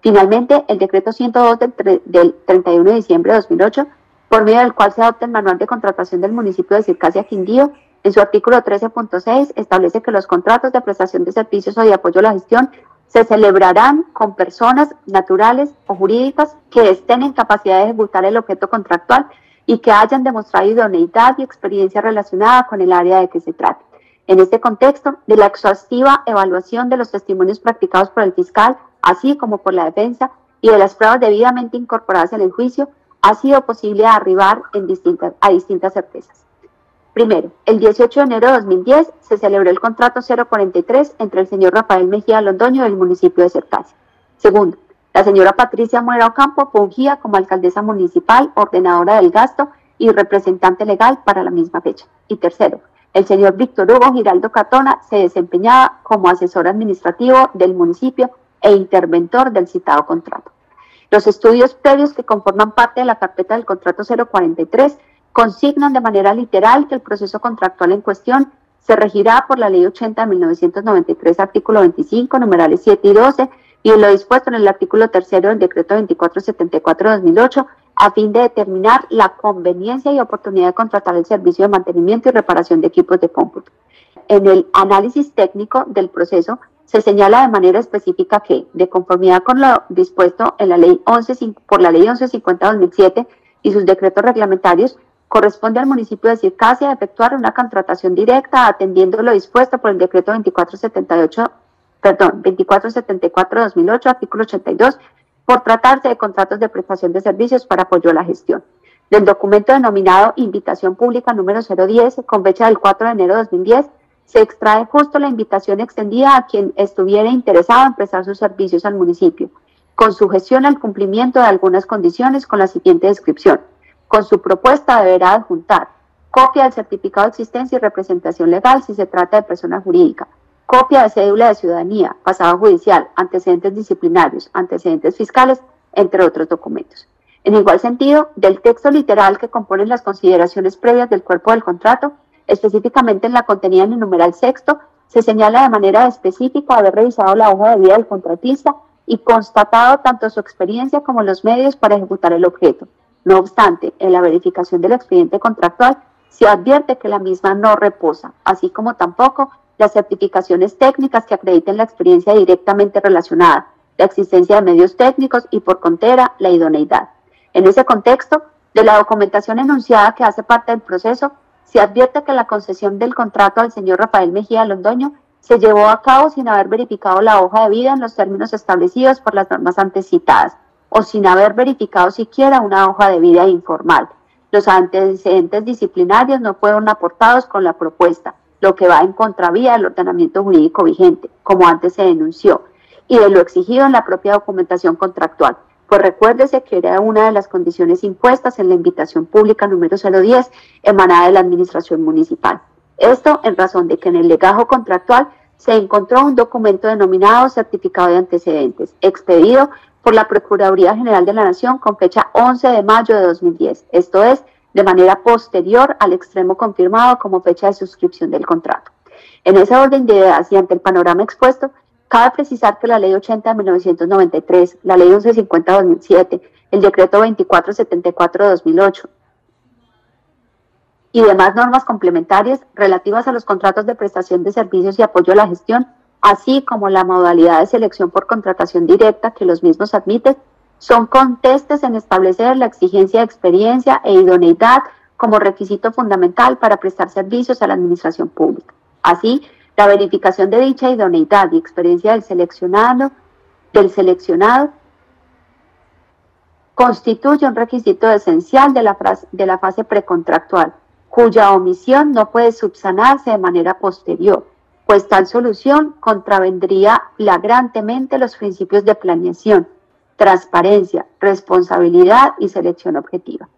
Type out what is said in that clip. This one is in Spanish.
Finalmente, el decreto 102 del 31 de diciembre de 2008, por medio del cual se adopta el manual de contratación del municipio de Circasia Quindío, en su artículo 13.6 establece que los contratos de prestación de servicios o de apoyo a la gestión se celebrarán con personas naturales o jurídicas que estén en capacidad de ejecutar el objeto contractual y que hayan demostrado idoneidad y experiencia relacionada con el área de que se trate. En este contexto, de la exhaustiva evaluación de los testimonios practicados por el fiscal, así como por la defensa, y de las pruebas debidamente incorporadas en el juicio, ha sido posible arribar a distintas certezas. Primero, el 18 de enero de 2010 se celebró el contrato 043 entre el señor Rafael Mejía Londoño del municipio de Circasia. Segundo, la señora Patricia Muera Ocampo fungía como alcaldesa municipal, ordenadora del gasto y representante legal para la misma fecha. Y tercero, el señor Víctor Hugo Giraldo Catona se desempeñaba como asesor administrativo del municipio e interventor del citado contrato. Los estudios previos que conforman parte de la carpeta del contrato 043 consignan de manera literal que el proceso contractual en cuestión se regirá por la Ley 80 de 1993, artículo 25, numerales 7 y 12, y en lo dispuesto en el artículo 3 del decreto 2474 de 2008, a fin de determinar la conveniencia y oportunidad de contratar el servicio de mantenimiento y reparación de equipos de cómputo. En el análisis técnico del proceso, se señala de manera específica que, de conformidad con lo dispuesto en la Ley 11, por la Ley 1150-2007 y sus decretos reglamentarios, corresponde al municipio de Circasia efectuar una contratación directa atendiendo lo dispuesto por el decreto 2474 de 2008, artículo 82, por tratarse de contratos de prestación de servicios para apoyo a la gestión. Del documento denominado Invitación Pública número 010, con fecha del 4 de enero de 2010, se extrae justo la invitación extendida a quien estuviera interesado en prestar sus servicios al municipio, con sujeción al cumplimiento de algunas condiciones con la siguiente descripción. Con su propuesta deberá adjuntar copia del certificado de existencia y representación legal si se trata de persona jurídica, copia de cédula de ciudadanía, pasado judicial, antecedentes disciplinarios, antecedentes fiscales, entre otros documentos. En igual sentido, del texto literal que componen las consideraciones previas del cuerpo del contrato, específicamente en la contenida en el numeral sexto, se señala de manera específica haber revisado la hoja de vida del contratista y constatado tanto su experiencia como los medios para ejecutar el objeto. No obstante, en la verificación del expediente contractual se advierte que la misma no reposa, así como tampoco las certificaciones técnicas que acrediten la experiencia directamente relacionada, la existencia de medios técnicos y, por contera, la idoneidad. En ese contexto, de la documentación enunciada que hace parte del proceso, se advierte que la concesión del contrato al señor Rafael Mejía Londoño se llevó a cabo sin haber verificado la hoja de vida en los términos establecidos por las normas antes citadas, o sin haber verificado siquiera una hoja de vida informal. Los antecedentes disciplinarios no fueron aportados con la propuesta, lo que va en contravía del ordenamiento jurídico vigente, como antes se denunció, y de lo exigido en la propia documentación contractual. Pues recuérdese que era una de las condiciones impuestas en la invitación pública número 010 emanada de la administración municipal. Esto en razón de que en el legajo contractual se encontró un documento denominado certificado de antecedentes, expedido por la Procuraduría General de la Nación con fecha 11 de mayo de 2010, esto es, de manera posterior al extremo confirmado como fecha de suscripción del contrato. En ese orden de ideas y ante el panorama expuesto, cabe precisar que la Ley 80 de 1993, la Ley 1150 de 2007, el Decreto 2474 de 2008 y demás normas complementarias relativas a los contratos de prestación de servicios y apoyo a la gestión, así como la modalidad de selección por contratación directa que los mismos admiten, son contestes en establecer la exigencia de experiencia e idoneidad como requisito fundamental para prestar servicios a la administración pública. Así, la verificación de dicha idoneidad y experiencia del seleccionado constituye un requisito esencial de la fase precontractual, cuya omisión no puede subsanarse de manera posterior, pues tal solución contravendría flagrantemente los principios de planeación, transparencia, responsabilidad y selección objetiva.